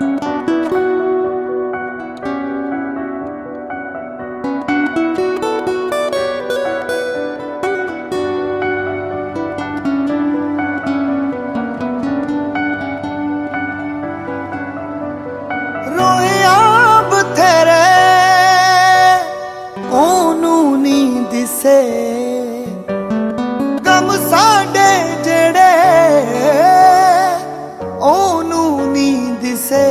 रोया बथेरे ओनू नी दिसे गम साडे जेड़े ओनू नी दिसे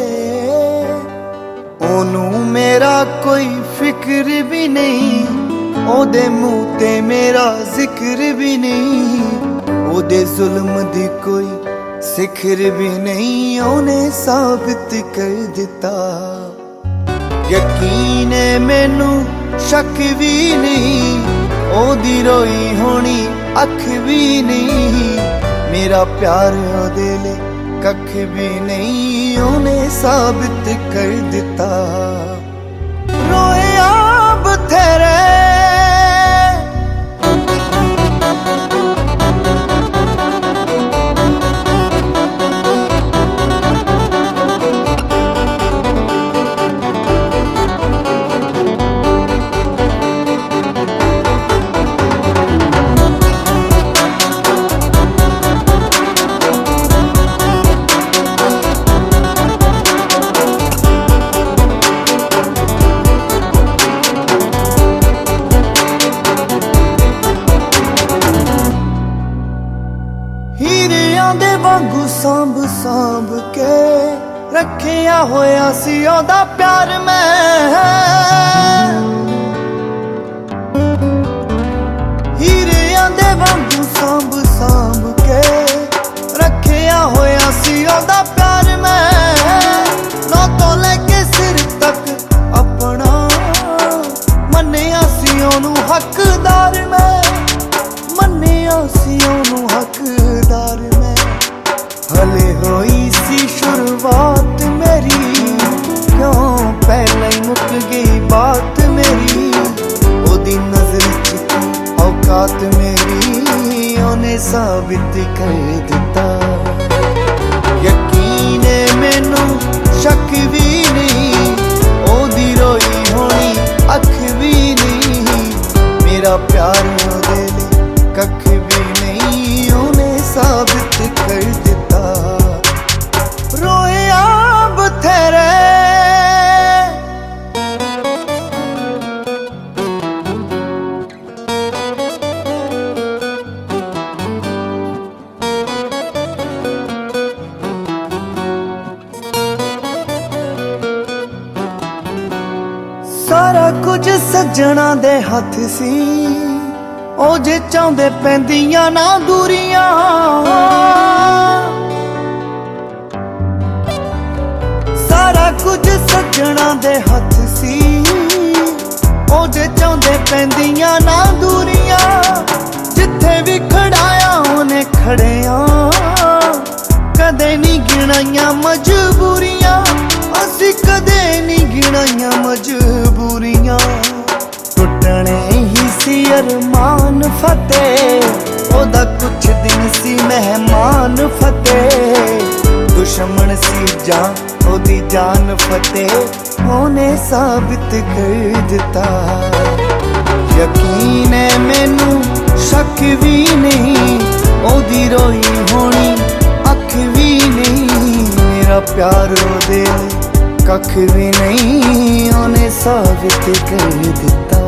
ओनू मेरा कोई फिक्र भी नहीं ओदे मुँह ते मेरा जिक्र भी नहीं ओदे जुल्म दी कोई सिखर भी नहीं ओने साबित कर दिता यकीन है मैनू शक भी नहीं ओदी रोई होनी अख भी नहीं मेरा प्यार ओदे ले कख भी नहीं ओने साबित कर दिता रोया बथेरे दे वांगू सांभ सांभ के रखिया होया सी ओदा प्यार मैं हीरियां दे वांगू सांभ सांभ के रखिया होया सी ओदा प्यार मैं नौ तो लेके सिर तक अपना मन्निया सी ओनू हकदार मैं मन्निया सी ओनू हकदार मैं हले होई सी शुरुआत मेरी क्यों पहले ही मुक गई बात मेरी ओदी नजर च औकात मेरी ओने साबित कर दिता यकीन है मैनू शक भी नहीं ओदी रोई होनी अख भी नहीं मेरा प्यार ओदे ले कख भी नहीं ओने साबित कर दिता रोया बथेरे सारा कुछ सज्जणा दे हथ सी ओ जे चाहुंदे पैंदियां ना दूरियां सारा कुछ सज्जणा दे हथ सी ओ जे चाहुंदे पैंदियां ना दूरियां जिथे भी खड़ाया ओने खड़िया कदे नहीं गिनाइयां मजबूरियां असी कदे नहीं गिनाइयां मजबूरियां टुटने ही सी अरमान फतेह ओदा कुछ दिन सी मेहमान फतेह दुश्मन सी जान ओदी जान फतेह ओने साबित कर दिता यकीन है मैनू शक भी नहीं ओदी रोई होनी अख भी नहीं मेरा प्यार ओदे कख भी नहीं ओने साबित कर दिता।